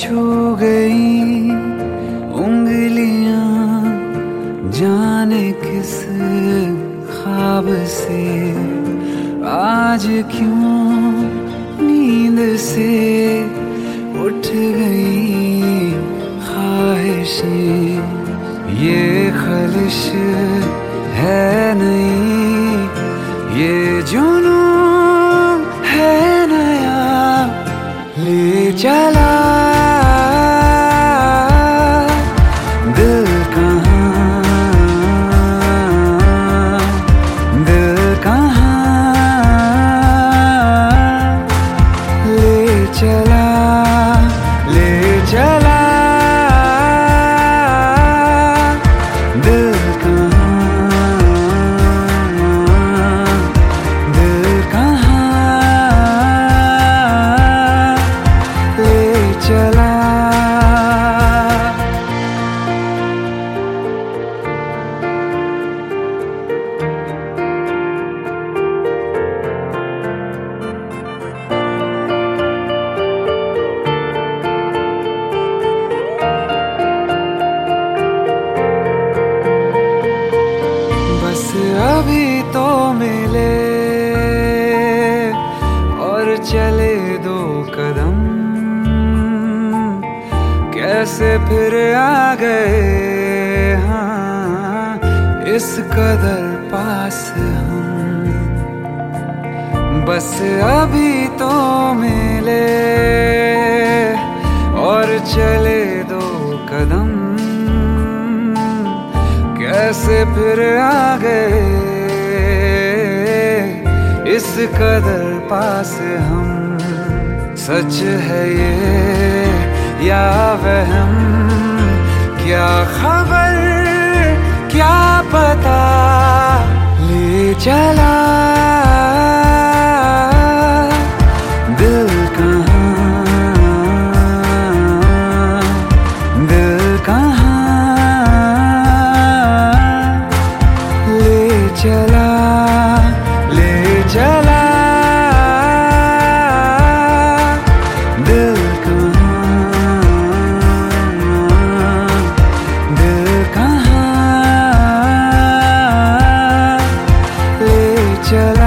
छू गई उंगलियां जाने किस ख्वाब से, आज क्यों नींद से उठ गई ख्वाहिशें। ये खलिश है नहीं, ये जुनून है नया, ले चला दिल कहाँ, दिल कहाँ, ले चला, ले चला दिल कहाँ, दिल कहाँ, ले चला। बस अभी तो मिले और चले दो कदम, कैसे फिर आ गए हाँ इस कदर पास हम। बस अभी तो मिले और चले दो कदम, कैसे फिर आ गए इस कदर पास हम। सच है ये या वहम, क्या खबर क्या पता, ले चला दिल कहाँ, दिल कहाँ, ले चला, ले चला दिल कहाँ, दिल कहाँ, ले चला।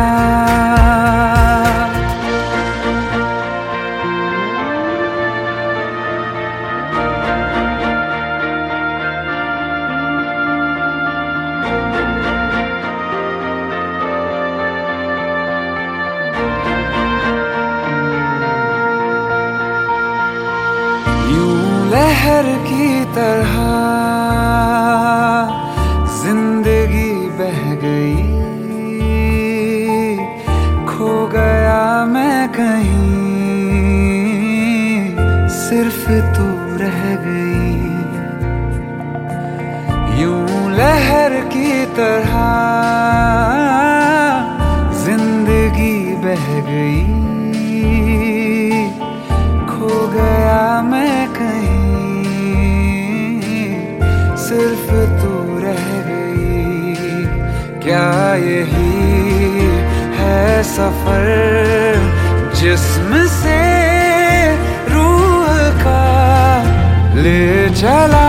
लहर की तरह जिंदगी बह गई, खो गया मैं कहीं, सिर्फ तू रह गई। यूं लहर की तरह जिंदगी बह गई, खो गया मैं कहीं, सिर्फ तू रह गई। क्या यही है सफर जिस्म से रूह का ले चला।